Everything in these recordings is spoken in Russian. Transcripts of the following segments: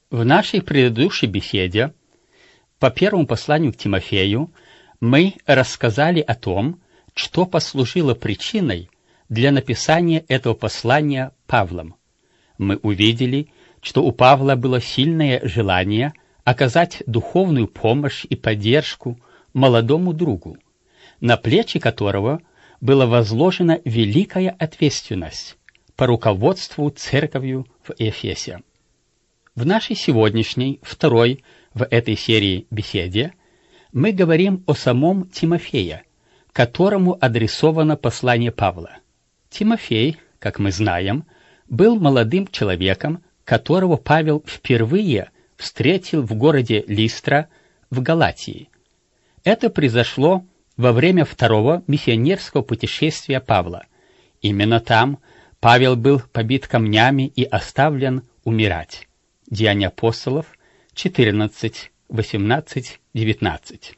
В нашей предыдущей беседе по первому посланию к Тимофею мы рассказали о том, что послужило причиной для написания этого послания Павлом. Мы увидели, что у Павла было сильное желание оказать духовную помощь и поддержку молодому другу, на плечи которого была возложена великая ответственность по руководству церковью в Эфесе. В нашей сегодняшней, второй в этой серии беседе, мы говорим о самом Тимофее, которому адресовано послание Павла. Тимофей, как мы знаем, был молодым человеком, которого Павел впервые встретил в городе Листра в Галатии. Это произошло во время второго миссионерского путешествия Павла. Именно там Павел был побит камнями и оставлен умирать. Деяния апостолов 14, 18, 19.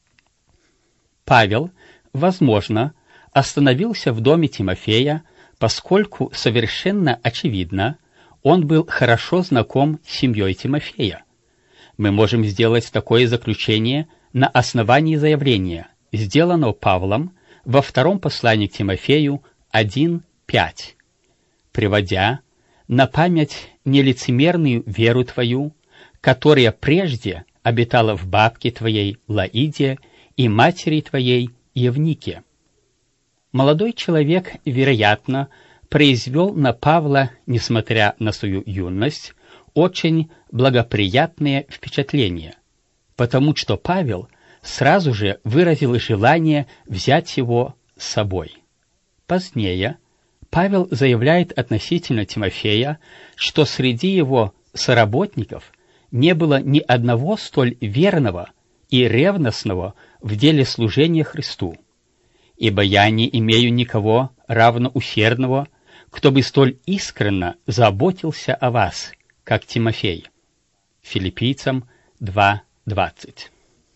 Павел, возможно, остановился в доме Тимофея, поскольку совершенно очевидно, он был хорошо знаком с семьей Тимофея. Мы можем сделать такое заключение на основании заявления, сделанного Павлом во втором послании к Тимофею 1:5, приводя на память нелицемерную веру твою, которая прежде обитала в бабке твоей Лоиде и матери твоей Евнике. Молодой человек, вероятно, произвел на Павла, несмотря на свою юность, очень благоприятное впечатление, потому что Павел сразу же выразил желание взять его с собой. Позднее Павел заявляет относительно Тимофея, что среди его соработников не было ни одного столь верного и ревностного в деле служения Христу, ибо я не имею никого равно усердного, кто бы столь искренно заботился о вас, как Тимофей. Филиппийцам 2:20.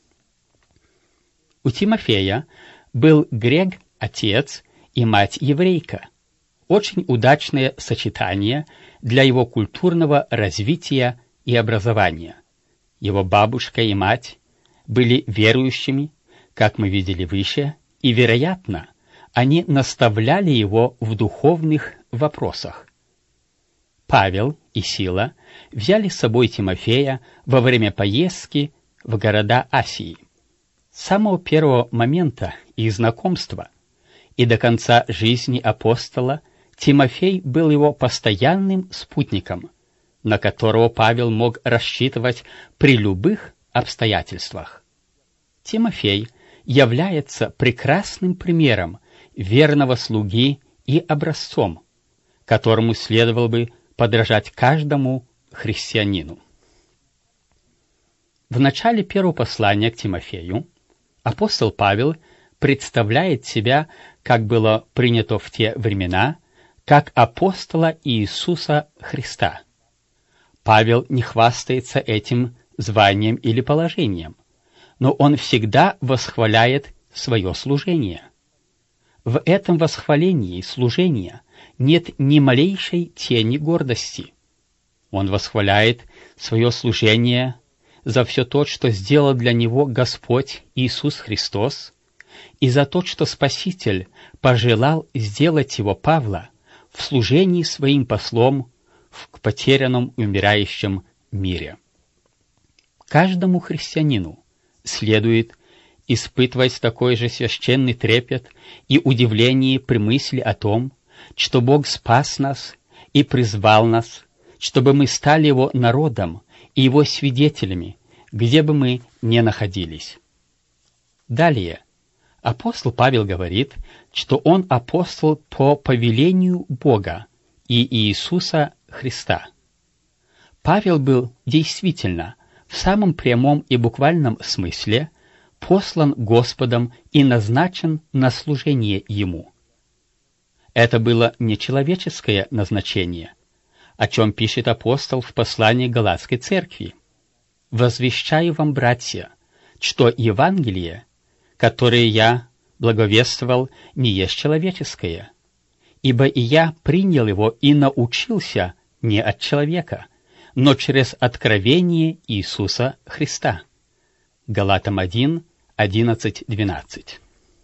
У Тимофея был грек-отец и мать-еврейка. Очень удачное сочетание для его культурного развития и образования. Его бабушка и мать были верующими, как мы видели выше, и, вероятно, они наставляли его в духовных вопросах. Павел и Сила взяли с собой Тимофея во время поездки в города Асии. С самого первого момента их знакомства и до конца жизни апостола Тимофей был его постоянным спутником, на которого Павел мог рассчитывать при любых обстоятельствах. Тимофей является прекрасным примером верного слуги и образцом, которому следовало бы подражать каждому христианину. В начале первого послания к Тимофею апостол Павел представляет себя, как было принято в те времена, как апостола Иисуса Христа. Павел не хвастается этим званием или положением, но он всегда восхваляет свое служение. В этом восхвалении служения нет ни малейшей тени гордости. Он восхваляет свое служение за все то, что сделал для него Господь Иисус Христос, и за то, что Спаситель пожелал сделать его, Павла, в служении своим послом к потерянном и умирающем мире. Каждому христианину следует испытывать такой же священный трепет и удивление при мысли о том, что Бог спас нас и призвал нас, чтобы мы стали Его народом и Его свидетелями, где бы мы ни находились. Далее апостол Павел говорит, что он апостол по повелению Бога и Иисуса Христа. Павел был действительно в самом прямом и буквальном смысле послан Господом и назначен на служение Ему. Это было не человеческое назначение, о чем пишет апостол в послании к Галатской церкви. «Возвещаю вам, братья, что Евангелие, которое я благовествовал, не есть человеческое, ибо и я принял его и научился не от человека, но через откровение Иисуса Христа. Галатам 1, 11, 12.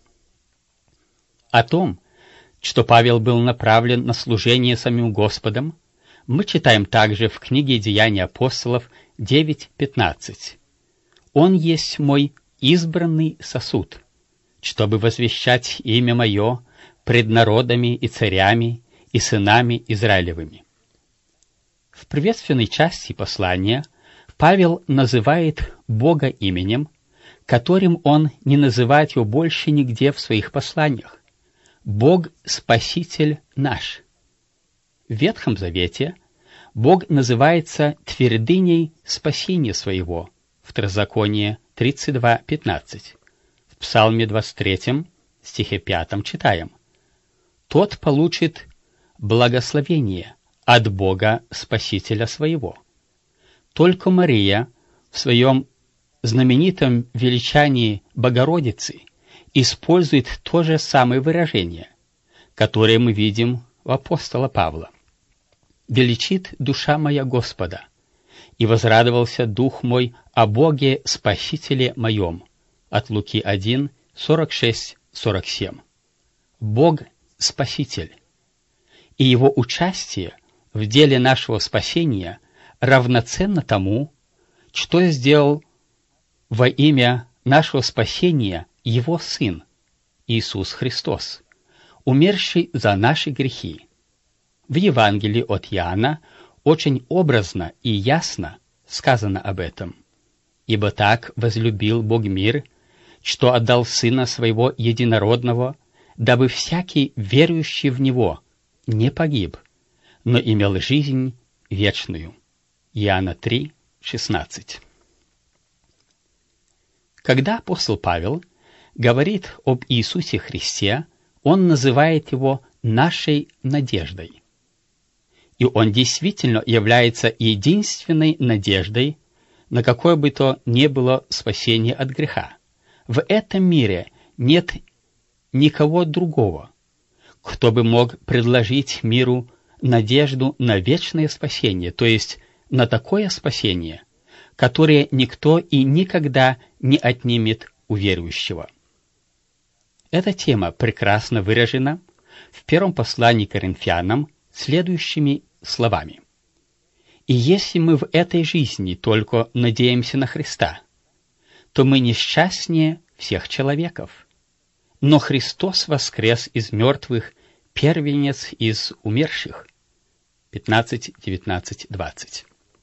О том, что Павел был направлен на служение самим Господом, мы читаем также в книге «Деяния апостолов» 9:15. «Он есть мой избранный сосуд, чтобы возвещать имя мое пред народами и царями и сынами Израилевыми». В приветственной части послания Павел называет Бога именем, которым он не называет его больше нигде в своих посланиях. Бог — Спаситель наш. В Ветхом Завете Бог называется твердыней спасения своего, Второзаконие 32:15. В Псалме 23, стихе 5 читаем: «Тот получит благословение от Бога Спасителя своего». Только Мария в своем знаменитом величании Богородицы использует то же самое выражение, которое мы видим у апостола Павла. «Величит душа моя Господа, и возрадовался дух мой о Боге Спасителе моем». От Луки 1, 46-47. Бог — Спаситель, и Его участие в деле нашего спасения равноценно тому, что сделал во имя нашего спасения Его Сын, Иисус Христос, умерший за наши грехи. В Евангелии от Иоанна очень образно и ясно сказано об этом. «Ибо так возлюбил Бог мир, что отдал Сына Своего Единородного, дабы всякий, верующий в Него, не погиб, но имел жизнь вечную». Иоанна 3, 16. Когда апостол Павел говорит об Иисусе Христе, он называет Его нашей надеждой. И Он действительно является единственной надеждой на какое бы то ни было спасение от греха. В этом мире нет никого другого, кто бы мог предложить миру надежду на вечное спасение, то есть на такое спасение, которое никто и никогда не отнимет у верующего. Эта тема прекрасно выражена в первом послании к Коринфянам следующими словами: «И если мы в этой жизни только надеемся на Христа, то мы несчастнее всех человеков. Но Христос воскрес из мертвых, первенец из умерших». 15, 19, 20.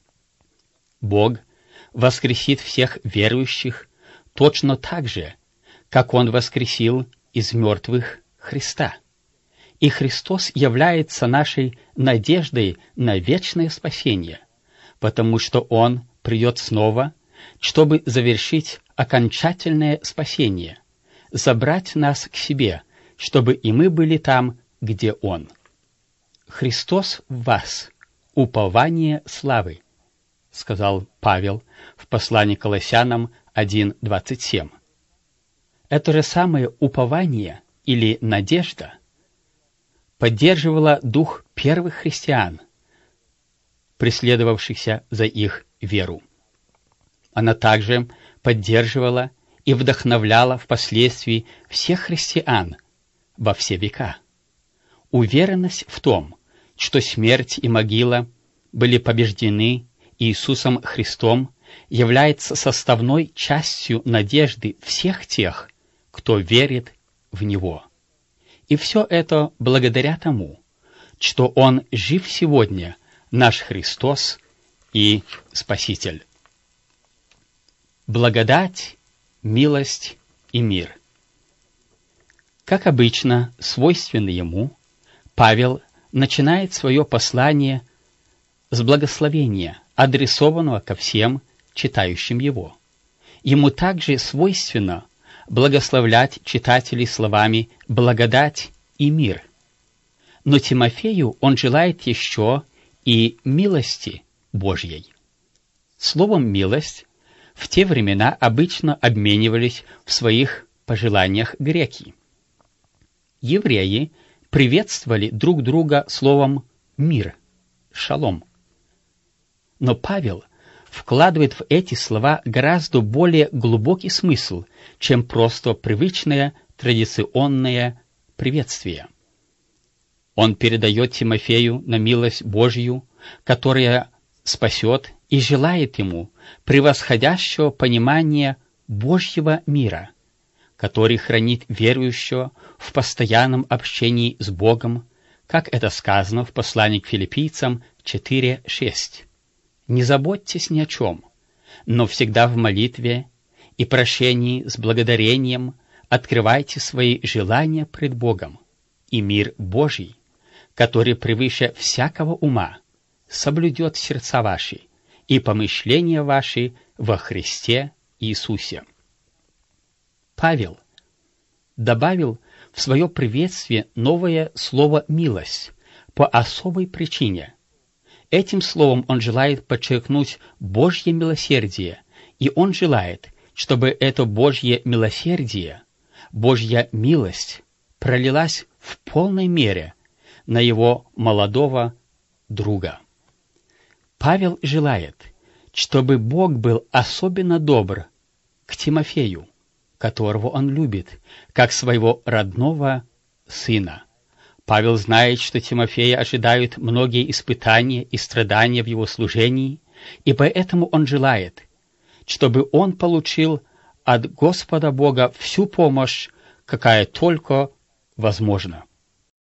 Бог воскресит всех верующих точно так же, как Он воскресил из мертвых Христа. И Христос является нашей надеждой на вечное спасение, потому что Он придет снова, чтобы завершить окончательное спасение, забрать нас к себе, чтобы и мы были там, где Он. «Христос в вас, упование славы», сказал Павел в послании к Колоссянам 1:27. Это же самое упование или надежда поддерживала дух первых христиан, преследовавшихся за их веру. Она также поддерживала и вдохновляла впоследствии всех христиан во все века. Уверенность в том, что смерть и могила были побеждены Иисусом Христом, является составной частью надежды всех тех, кто верит в Него. И все это благодаря тому, что Он жив сегодня, наш Христос и Спаситель. Благодать, милость и мир. Как обычно, свойственно Ему, Павел начинает свое послание с благословения, адресованного ко всем читающим его. Ему также свойственно благословлять читателей словами «благодать» и «мир». Но Тимофею он желает еще и милости Божьей. Словом «милость» в те времена обычно обменивались в своих пожеланиях греки. Евреи приветствовали друг друга словом «мир», «шалом». Но Павел вкладывает в эти слова гораздо более глубокий смысл, чем просто привычное традиционное приветствие. Он передает Тимофею на милость Божью, которая спасет, и желает ему превосходящего понимания Божьего мира, который хранит верующего в постоянном общении с Богом, как это сказано в послании к Филиппийцам 4:6. «Не заботьтесь ни о чем, но всегда в молитве и прошении с благодарением открывайте свои желания пред Богом, и мир Божий, который превыше всякого ума, соблюдет сердца ваши и помышления ваши во Христе Иисусе». Павел добавил в свое приветствие новое слово «милость» по особой причине. Этим словом он желает подчеркнуть Божье милосердие, и он желает, чтобы это Божье милосердие, Божья милость пролилась в полной мере на его молодого друга. Павел желает, чтобы Бог был особенно добр к Тимофею, которого он любит, как своего родного сына. Павел знает, что Тимофея ожидают многие испытания и страдания в его служении, и поэтому он желает, чтобы он получил от Господа Бога всю помощь, какая только возможна.